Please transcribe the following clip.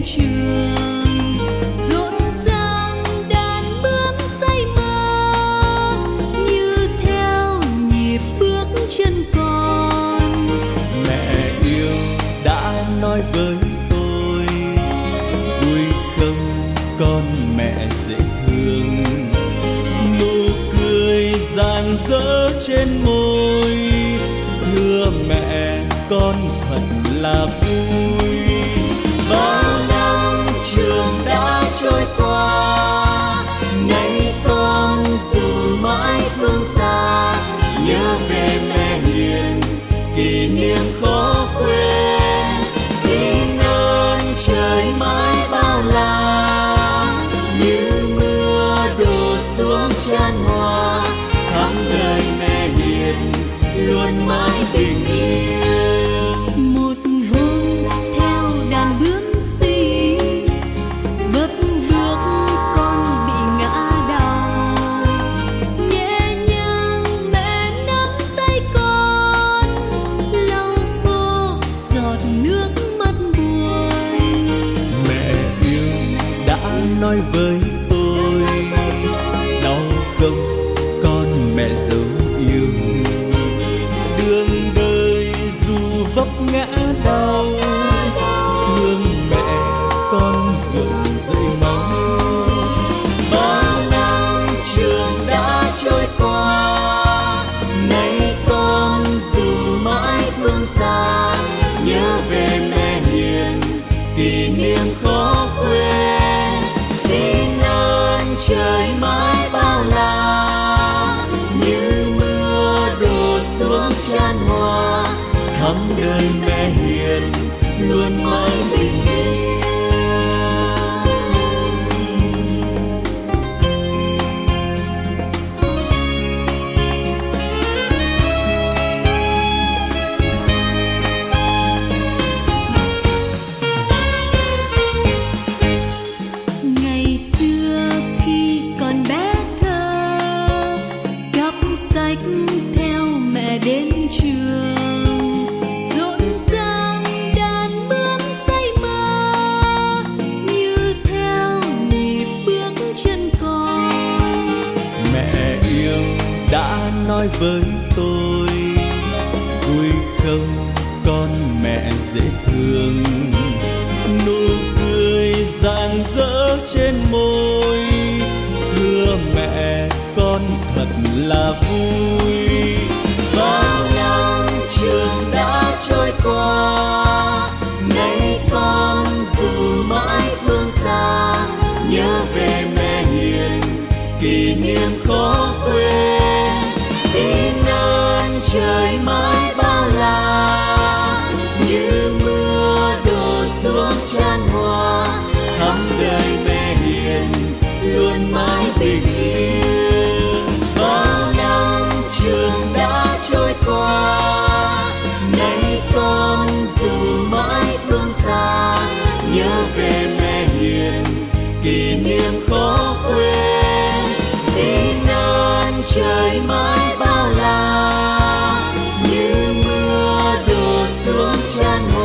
trường, rộn ràng đàn bướm say mơ, như theo nhịp bước chân con. Mẹ yêu đã nói với tôi, vui không con mẹ dễ thương, nụ cười rạng rỡ trên môi, thưa mẹ con thật là vui. Bao năm trường đã trôi qua, nay con dù mãi phương xa, nhớ về mẹ hiền kỷ niệm khó quên. Xin ơn trời mãi bao la, như mưa đổ xuống chan hòa, thắm đời mẹ hiền luôn mãi bình yên. Một hôm theo đàn bướm xì, vấp bước con bị ngã đau, nhẹ nhàng mẹ nắm tay con, lau khô giọt nước mắt buồn. Mẹ yêu đã nói với tôi, đau không con mẹ dấu yêu, đường đời dù vấp ngã đau, thương mẹ con gượng dậy máu. Bao năm trường đã trôi qua, nay con dù mãi phương xa, nhớ về mẹ hiền kỷ niệm khó quên. Xin ơn trời mãi bao la, như mưa đổ xuống chan hòa, thắm đời mẹ hiền luôn mãi bình yên. Ngày xưa khi còn bé thơ, cắp sách theo mẹ đến trường, rộn ràng đàn bướm say mơ, như theo nhịp bước chân con. Mẹ yêu đã nói với tôi, vui không con mẹ dễ thương, nụ cười rạng rỡ trên môi, thưa mẹ con thật là vui. Bao năm trường đã trôi qua, nay con dù mãi phương xa, nhớ về mẹ hiền kỷ niệm khó quên. Xin ơn trời mãi bao la, như mưa đổ xuống chan hòa, thắm đời mẹ hiền luôn mãi bình yên. Bao năm trường đã trôi qua, nay con dù mãi phương xa, nhớ về mẹ hiền kỷ niệm khó quên. Xin ơn trời mãi bao la, như mưa đổ xuống chan